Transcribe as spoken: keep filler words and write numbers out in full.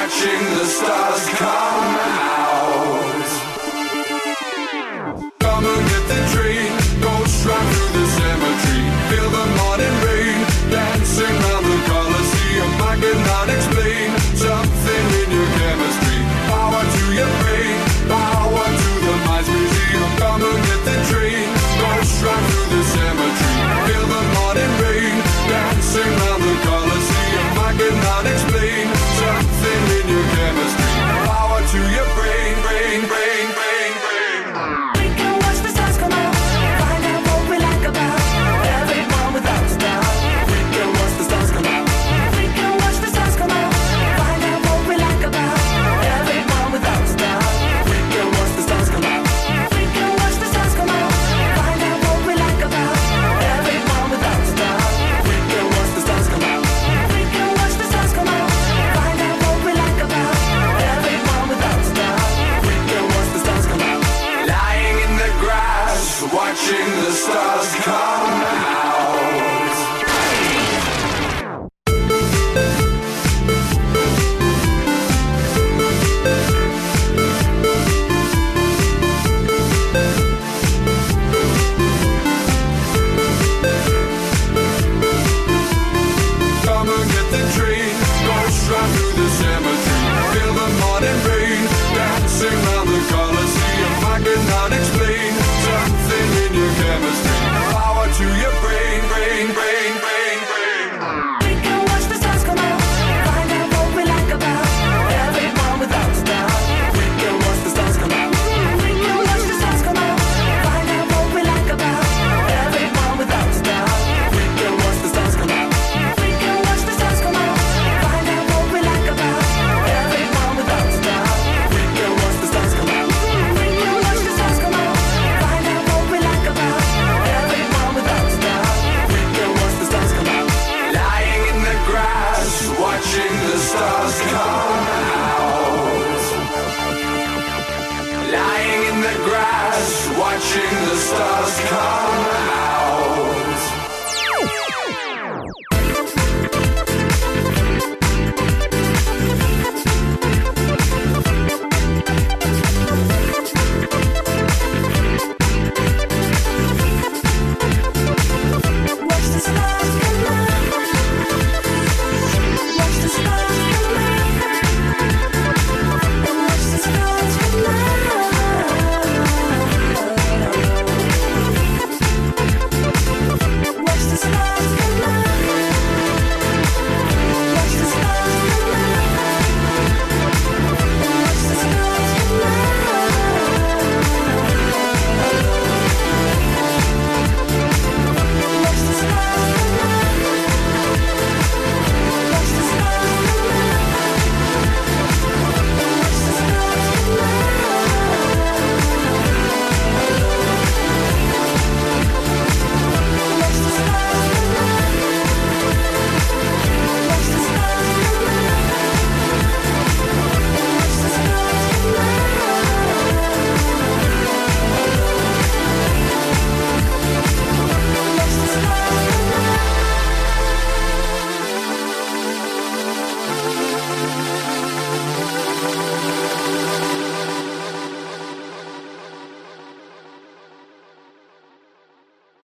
watching the stars come out. Come and get the train, go straight through the cemetery. Feel the morning rain, dancing round the Colosseum. I cannot explain something in your chemistry. Power to your brain, power to the mind's museum. Come and get the train, go straight through the cemetery. Feel the morning rain, dancing round the Colosseum. I cannot explain something in your chemistry. Power to your brain.